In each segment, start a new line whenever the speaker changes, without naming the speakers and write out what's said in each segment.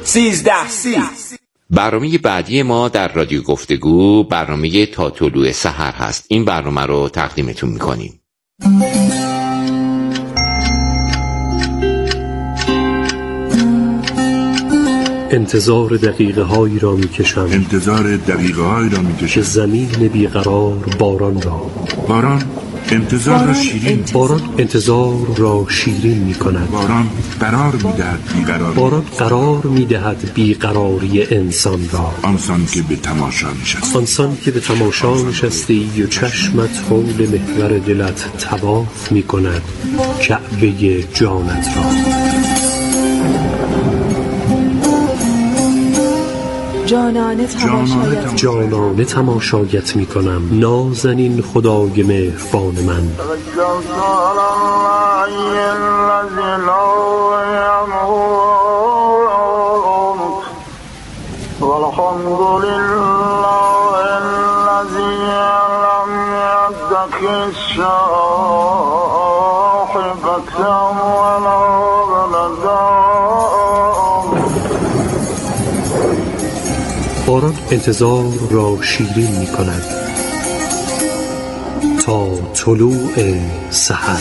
1330.
برنامه بعدی ما در رادیو گفتگو برنامه تا طلوع سحر هست. این برنامه رو تقدیمتون میکنیم.
انتظار دقیقه هایی را می کشم، که زمین بیقرار باران را،
باران انتظار را شیرین،
باران انتظار را شیرین می کند،
باران قرار می دهد بیقراری،
باران قرار می دهد بیقراری انسان را.
آنسان که به تماشا نشستی،
آنسان که به تماشا نشستی و چشمت حول محور دلت طواف می کند کعبه جانت را. جانانه تماشایت می کنم، نازنین خدای مهربان من. باران انتظار را شیرین می کند تا طلوع سحر.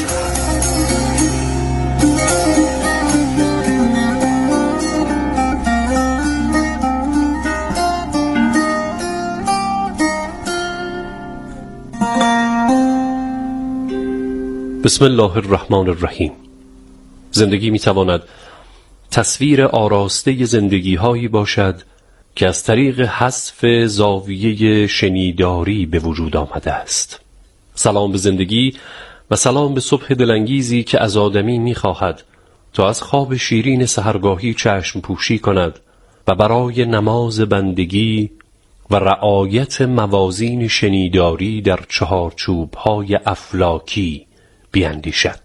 بسم الله الرحمن الرحیم. زندگی می تواند تصویر آراسته زندگی هایی باشد که از طریق حذف زاویه شنیداری به وجود آمده است. سلام به زندگی و سلام به صبح دلانگیزی که از آدمی می‌خواهد تا از خواب شیرین سحرگاهی چشم پوشی کند و برای نماز بندگی و رعایت موازین شنیداری در چهارچوب‌های افلاکی بیندیشد.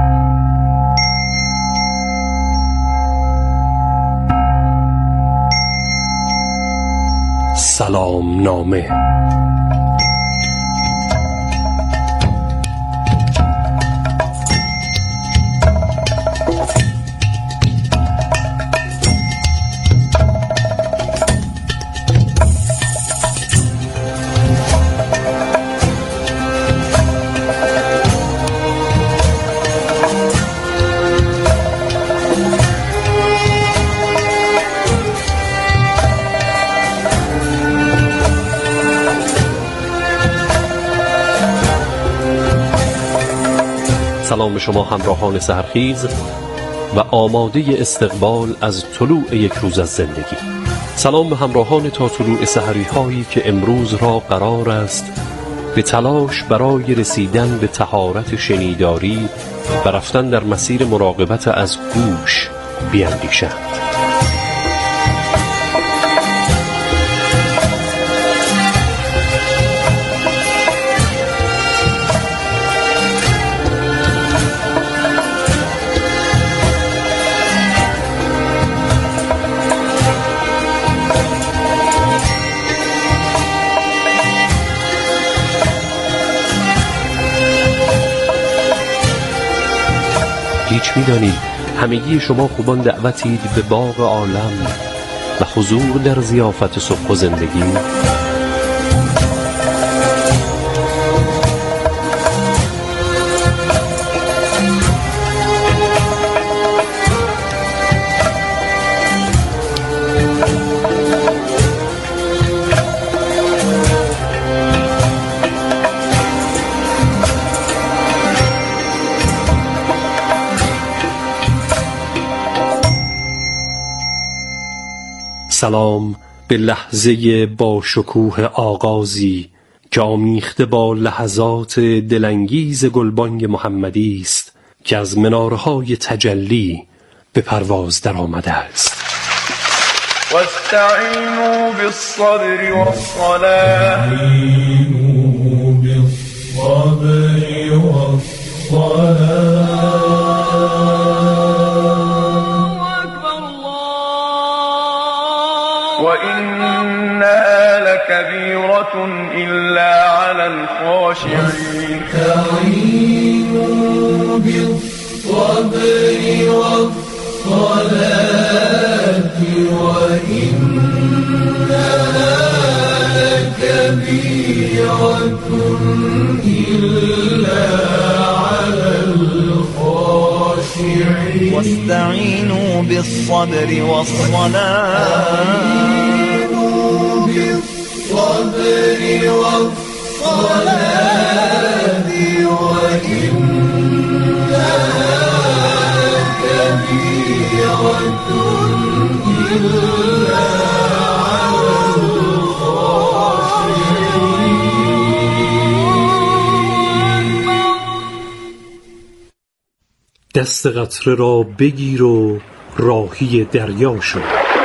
سلام نامه. سلام به شما همراهان سحرخیز و آماده استقبال از طلوع یک روز از زندگی. سلام به همراهان تا طلوع سحری هایی که امروز را قرار است به تلاش برای رسیدن به طهارت شنیداری و رفتن در مسیر مراقبت از گوش بیندیشند. هیچ می‌دانید همگی شما خوبان دعوتید به باغ عالم و حضور در ضیافت صبح و زندگی. سلام به لحظه با شکوه آغازی که آمیخته با لحظات دلانگیز گلبانگ محمدی است که از منارهای تجلی به پرواز در آمده است.
واستعینوا بالصبر والصلاة وإنها لكبيرة إلا على الخاشعين. استعينوا بالصبر والصلاة
واستعينوا بالصبر والصلاة وإنها لكبيرة إلا على الخاشعين.
دست قطره را بگیر و راهی دریا شو.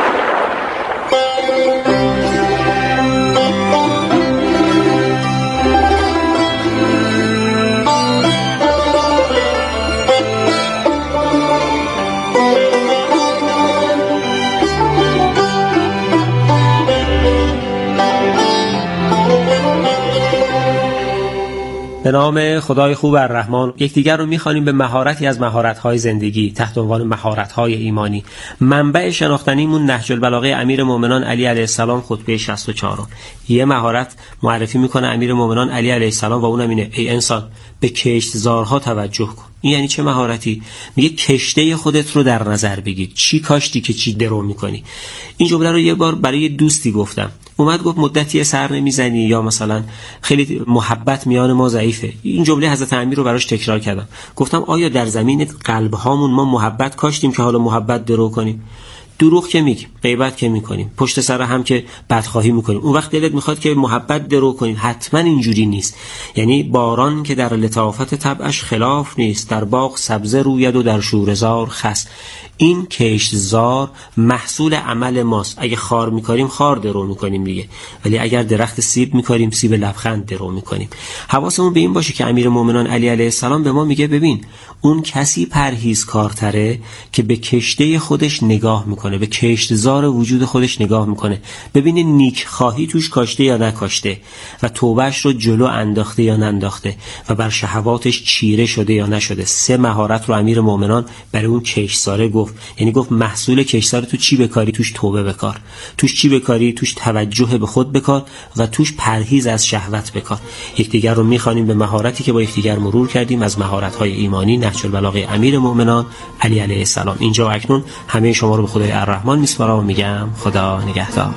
به نام خدای خوب الرحمن. یکدیگر رو می‌خوانیم به مهارتی از مهارت‌های زندگی تحت عنوان مهارت‌های ایمانی. منبع شناختنیمون نهج البلاغه امیرالمومنین علی علیه السلام خطبه 64. یه مهارت معرفی میکنه امیرالمومنین علی علیه السلام و اونم اینه: ای انسان به کشتزارها توجه کن. این یعنی چه مهارتی؟ میگه کشته خودت رو در نظر بگیر. چی کاشتی که چی درو میکنی. این جمله رو یه بار برای دوستی گفتم. اومد گفت مدتی سر نمیزنی یا مثلا خیلی محبت میان ما ضعیفه. این جمله حضرت امیر رو براش تکرار کردم. گفتم آیا در زمین قلب هامون ما محبت کاشتیم که حالا محبت درو کنیم؟ دروغ که میگیم، غیبت که میکنیم، پشت سر هم که بدخواهی میکنیم. اون وقت دلت میخواد که محبت درو کنین. حتما اینجوری نیست. یعنی باران که در لطافت طبعش خلاف نیست، در باغ سبزه روید و در شوره‌زار خس. این کشتزار محصول عمل ماست. اگه خار میکاریم خار درو میکنیم دیگه، ولی اگر درخت سیب میکاریم سیب لبخند درو میکنیم. حواسمون به این باشه که امیرالمومنین علی علیه السلام به ما میگه ببین اون کسی پرهیزکارتره که به کشته خودش نگاه میکنه، به کشتزار وجود خودش نگاه میکنه، ببینه نیک خواهی توش کاشته یا نکاشته و توبهش رو جلو انداخته یا ننداخته و بر شهواتش چیره شده یا نشده. 3 مهارت رو امیرالمومنین برای اون کشتزاره گفت. یعنی گفت محصول کشتزار تو چی بکاری؟ توش توبه بکار. توش چی بکاری؟ توش توجه به خود بکار و توش پرهیز از شهوت بکار. یکدیگر رو میخوانیم به مهارتی که با یکدیگر مرور کردیم از مهارت‌های ایمانی نهج البلاغه امیرالمومنین علی علیه السلام. اینجا و اکنون همه شما رو به خدای الرحمن میسپارم و میگم خدا نگهدار.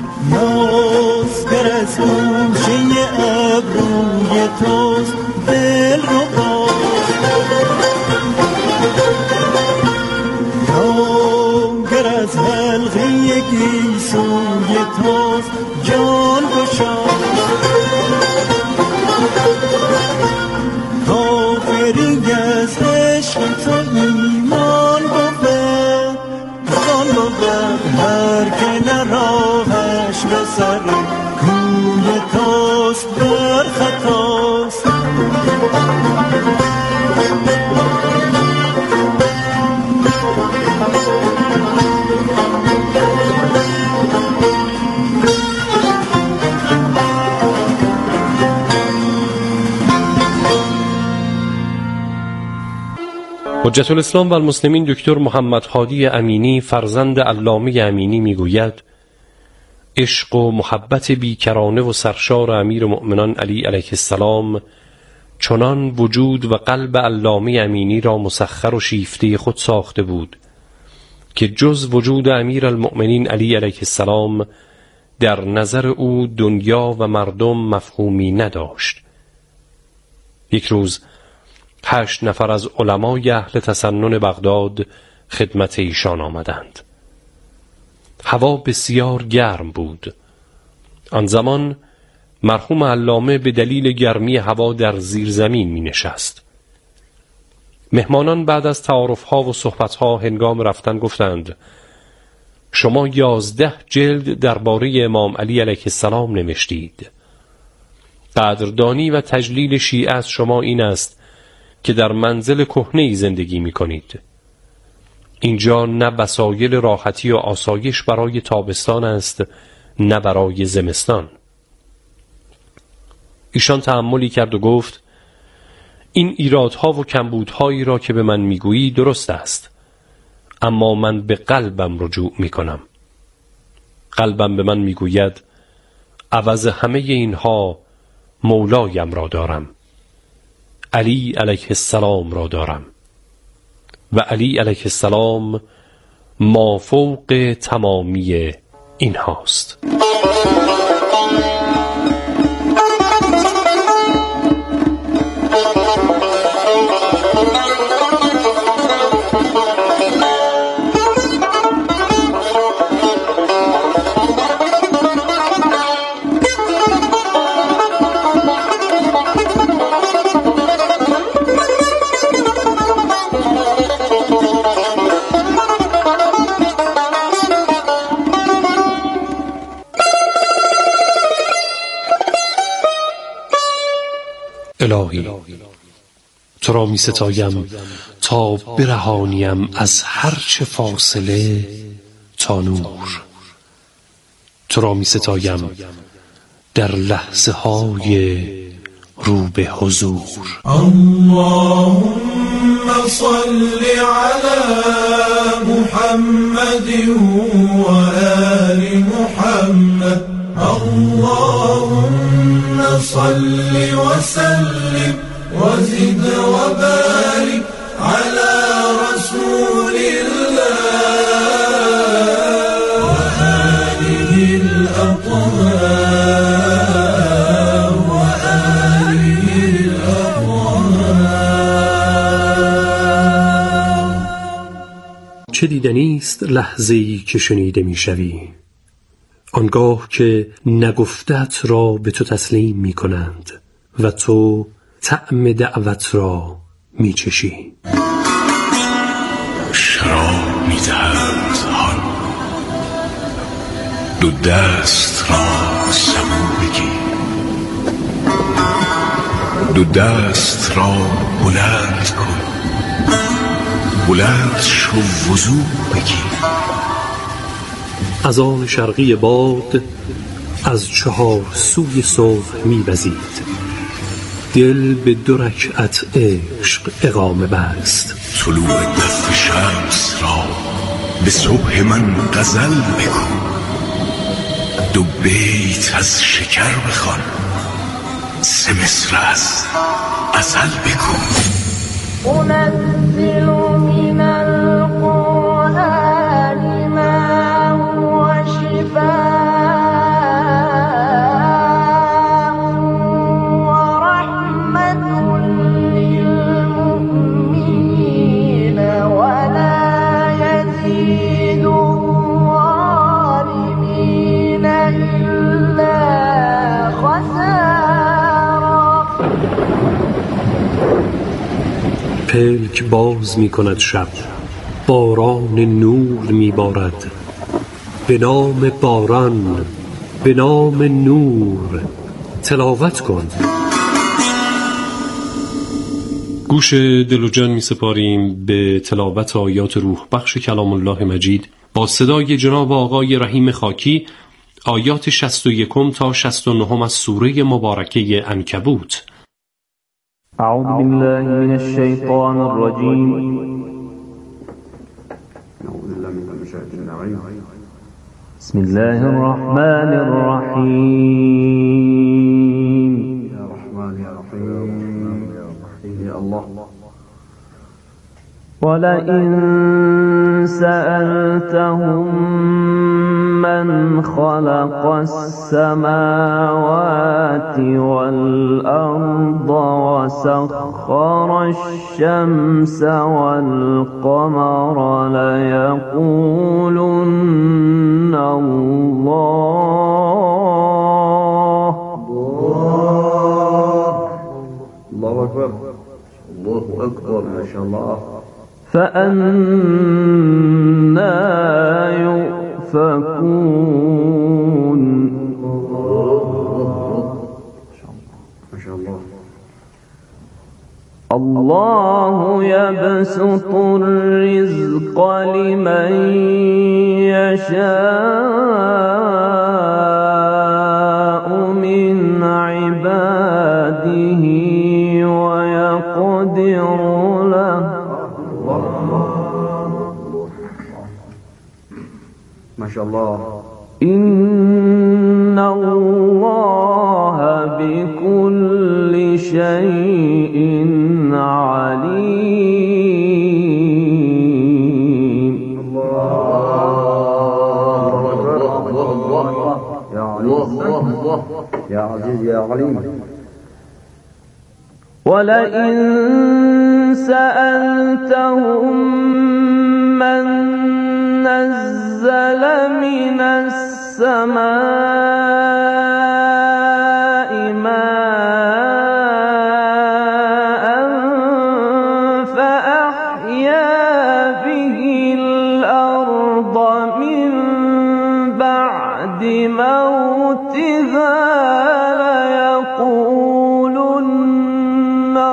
ناز برسون چه ابروی توست دل رو با ناگر از حلقه گیسوی توست جان گشا کافری از عشق تو ایمان بود جان بود هر که نراهش به سر کوی توست بر خطاست.
حجت الاسلام و المسلمین دکتر محمد هادی امینی فرزند علامه امینی میگوید عشق و محبت بیکرانه و سرشار امیرالمؤمنین علی علیه السلام چنان وجود و قلب علامه امینی را مسخر و شیفته خود ساخته بود که جز وجود امیرالمؤمنین علی علیه السلام در نظر او دنیا و مردم مفهومی نداشت. یک روز 8 نفر از علمای اهل تسنن بغداد خدمت ایشان آمدند. هوا بسیار گرم بود. آن زمان مرحوم علامه به دلیل گرمی هوا در زیر زمین می نشست. مهمانان بعد از تعارفها و صحبتها هنگام رفتن گفتند شما 11 جلد درباره امام علی علیه السلام نوشتید. قدردانی و تجلیل شیعه از شما این است که در منزل کهنه‌ای زندگی می کنید. اینجا نه وسایل راحتی و آسایش برای تابستان است نه برای زمستان. ایشان تأملی کرد و گفت این ایرادها و کمبودهایی را که به من میگویی درست است، اما من به قلبم رجوع میکنم. قلبم به من میگوید عوض همه اینها مولایم را دارم، علی علیه السلام را دارم و علی علیه السلام مافوق تمامی این هاست. الهی تو را می ستایم تا برهانیم از هر چه فاصله تا نور. تو را می ستایم در لحظه های رو به حضور.
اللهم صل على محمد و آل محمد. اللهم صل وسلم وزد وبارك على رسول الله وآله الأطهار وآله الأطهار.
چه دیدنی است لحظه‌ای که شنیده می‌شوی، آنگاه که نگفتت را به تو تسلیم می کنند و تو طعم دعوت را می چشی.
شراب می دهند آن دو دست را سبو بگیر، دو دست را بلند کن، بلند شو وضو بگیر.
از آن شرقی باد از چهار سوی صبح می‌وزید، دل به 2 رکعت عشق اقامه بست.
طلوع دست شمس را به صبح من غزل بگو، 2 بیت از شکر بخوان، 3 مصر از ازل بگو.
أنزل من القرآن ما هو شفاء ورحمة للمؤمنين ولا يزيد الظالمين إلا خسارا.
پلک باز می کند شب، باران نور می بارد، به نام باران، به نام نور تلاوت کن. گوش دل و جان می سپاریم به تلاوت آیات روح بخش کلام الله مجید با صدای جناب آقای رحیم خاکی، آیات 61 تا 69 از سوره مبارکه عنکبوت.
أعوذ بالله من الشيطان الرجيم. بسم الله الرحمن الرحيم. يا رحمن يا رحيم يا الله. ولئن سألتهم من خلق السماوات والأرض وسخر الشمس والقمر ليقولن الله. الله أكبر الله أكبر ما شاء الله. فأنا يؤفكون. ما شاء الله. الله يبسط الرزق لمن يشاء من عباده ويقدر له. ما شاء الله
إن الله بكل شيء عليم.
يا عزيز يا عليم.
ولئن سألتهم من نزل من السماء ماء فأحيا به الأرض من بعد موتها ليقولن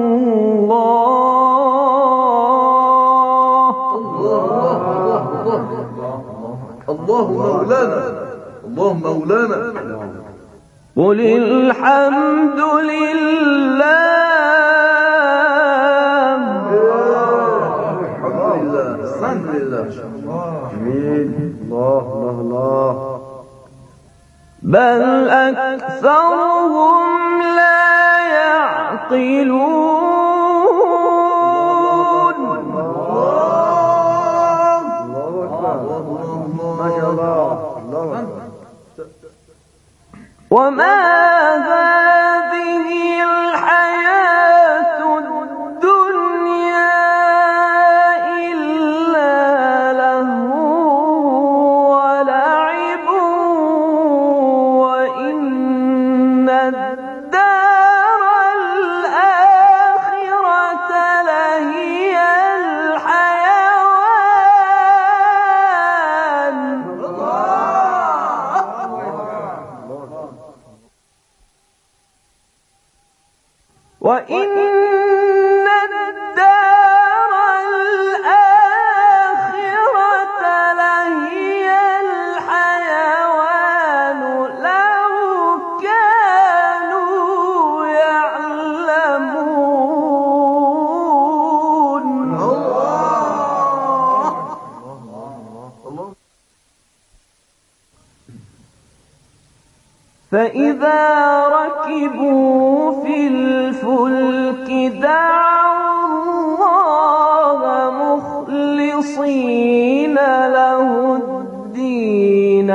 الله مولانا، الله مولانا.
قل الحمد لله.
الحمد لله.
جميل. الله الله الله.
بل أكثرهم لا يعقلون. وما هذه الحياة الدنيا إلا لهو ولعب وإن الدار الآخرة لهي الحيوان. وإن الدار الآخرة لهي الحيوان لو كانوا يعلمون. فإذا ركبوا في الفلك دعوا الله مخلصين له الدين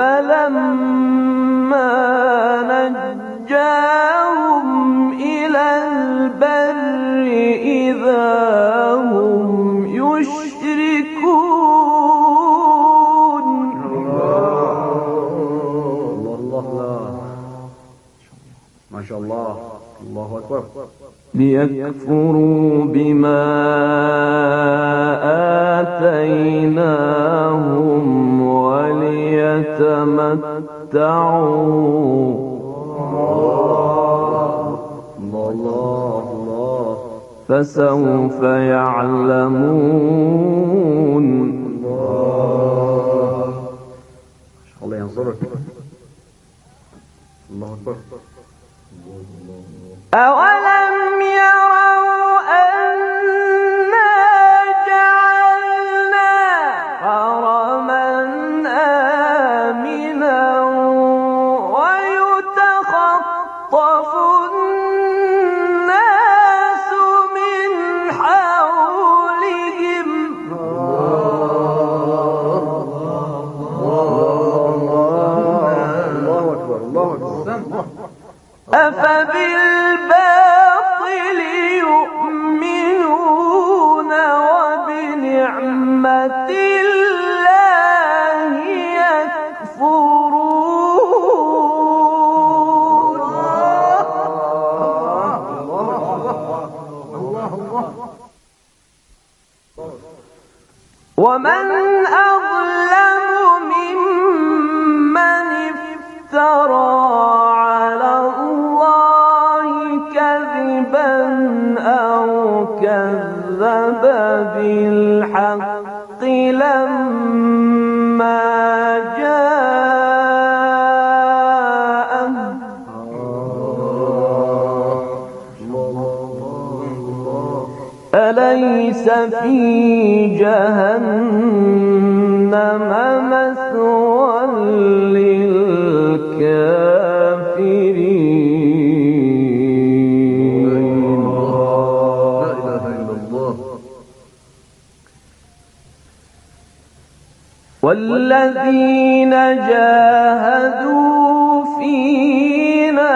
فلما نجاهم إلى البر إذا هم يشركون.
ما شاء الله. الله أكبر.
ليكفروا بما آتيناهم وليتمتعوا.
الله الله.
فسوف يعلمون.
الله ينصرك. الله أكبر.
أولم يروا أنا جعلنا حرما آمنا ويتخطف الناس من حولهم.
الله أكبر. الله أكبر.
أفبالباطل يؤمنون وبنعمة الله يكفرون. ومن أظلم ممن افترى على الله كذبا أو كذب بالحق لما جاءه. أليس في جهنم مثوى والذين جاهدوا فينا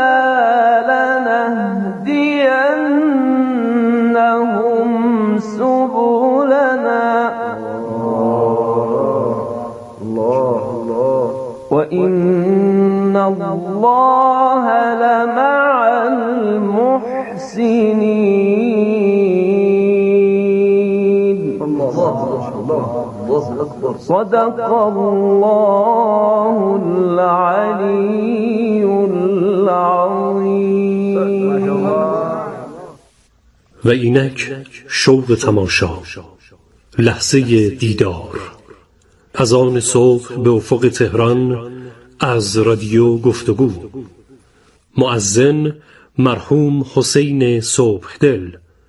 لنهدينهم سبلنا وإن الله لمع المحسنين. صدق الله العلي العظيم.
و اینک شوق تماشا، لحظه دیدار، از آن صبح به افق تهران از رادیو گفتگو. مؤذن مرحوم حسین صبحدل.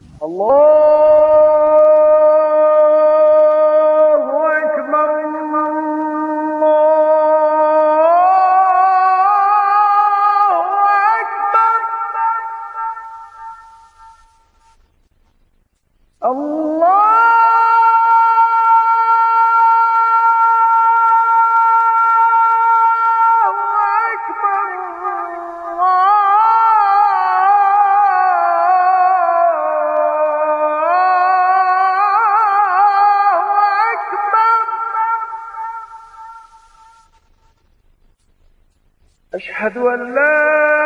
أشهد أن لا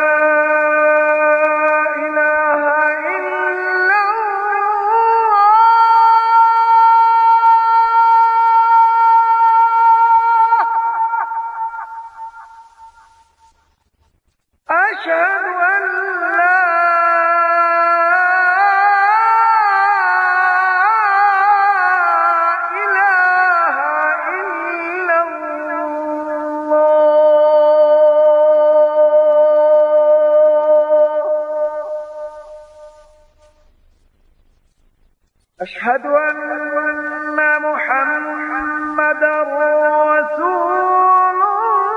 إله إلا الله. أشهد أن لا أشهد أن محمدا رسول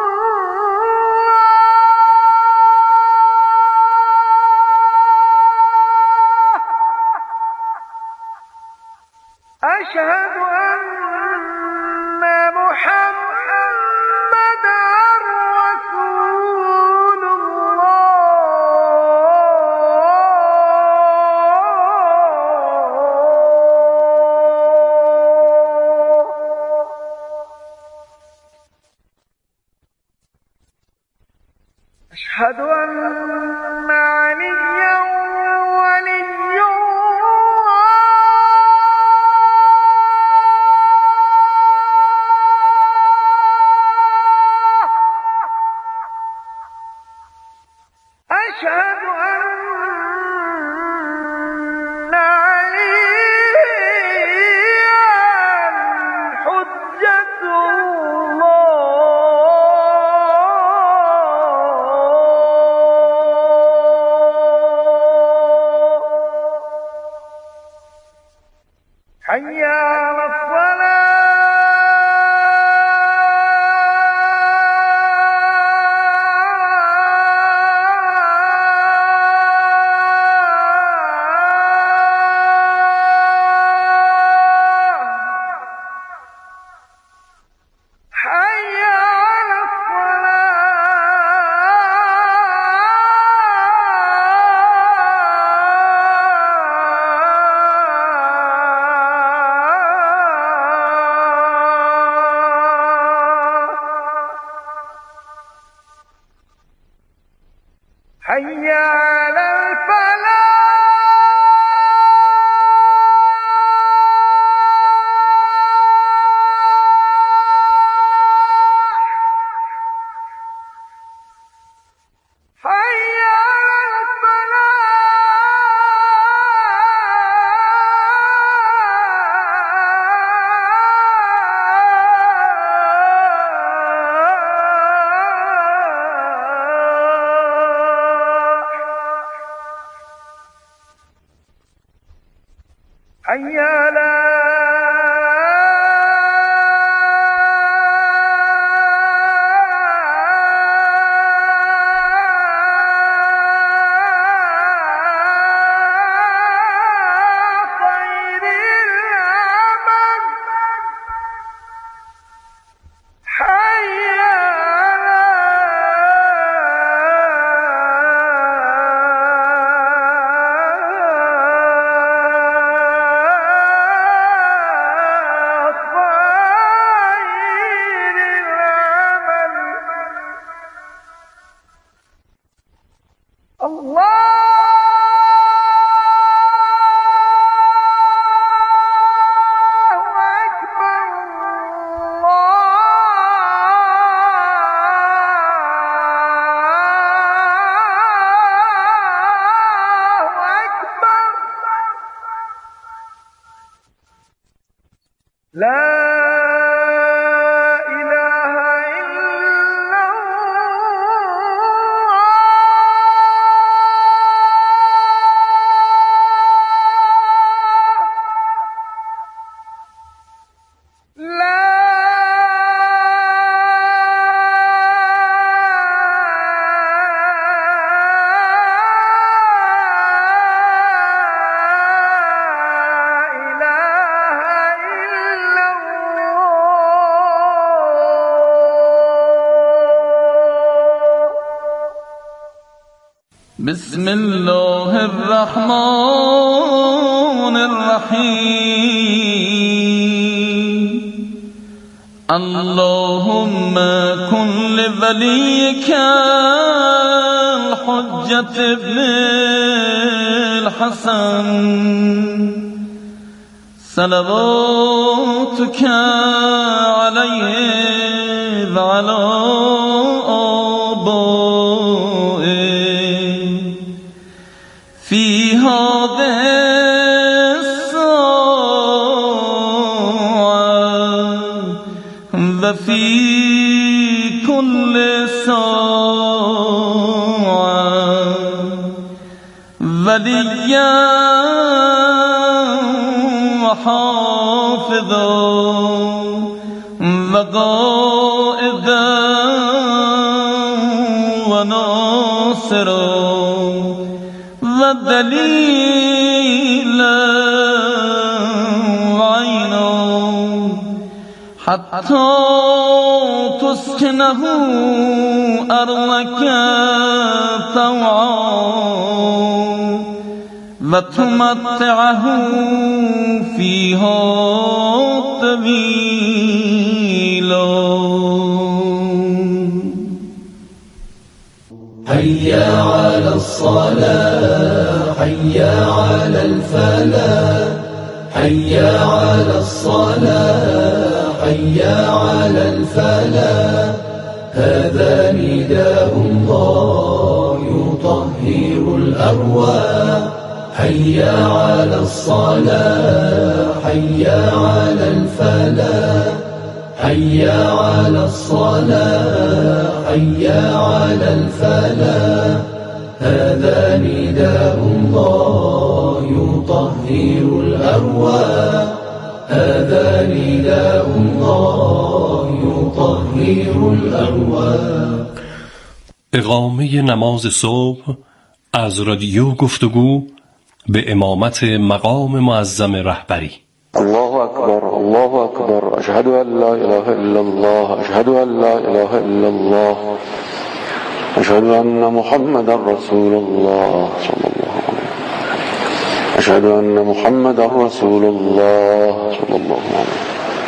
الله. أشهد أن محمدا رسول أشهد أن عليا ولي الله. أشهد أن عليا حجة الله.
بسم الله الرحمن الرحيم اللهم كن لوليك الحجة ابن الحسن صلواتك عليه وعلى آبائه في هذه الساعة وفي كل ساعة وليا وحافظا وقائدا وناصرا ودليلا وعينا حتى تسكنه أرضك طوعا وتمتعه فيها طويلا.
حي على الصلاة حي على الفلاح حي على الصلاة حي على الفلاح هذا نداء الله يطهر الأرواح حي على الصلاة حي على الفلاح حي على الصلاة حي على الفلاح هذا نداء الله يطهر الأرواح هذا نداء الله يطهر الأرواح.
اقامه نماز صبح از رادیو گفتگو به امامت مقام معظم رهبری.
الله أكبر الله أكبر أشهد أن لا إله إلا الله أشهد أن لا إله إلا الله أشهد أن محمدا رسول الله صلى الله عليه وسلم أشهد أن محمدا رسول الله صلى الله عليه وسلم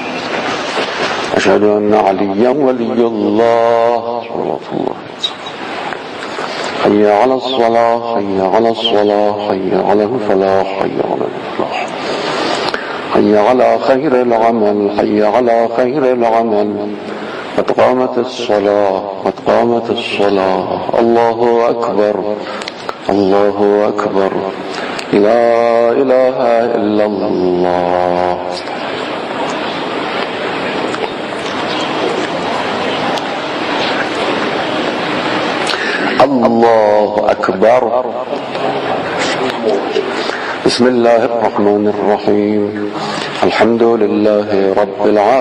أشهد أن عليا ولي الله صلى الله عليه وسلم حي على الصلاة حي على الصلاة حي على الفلاح حي على الفلاح حي على خير العمل حي على خير العمل قد قامت الصلاة قد قامت الصلاة الله أكبر الله أكبر لا إله إلا الله. الله أكبر. بسم الله الرحمن الرحيم الحمد لله رب العالمين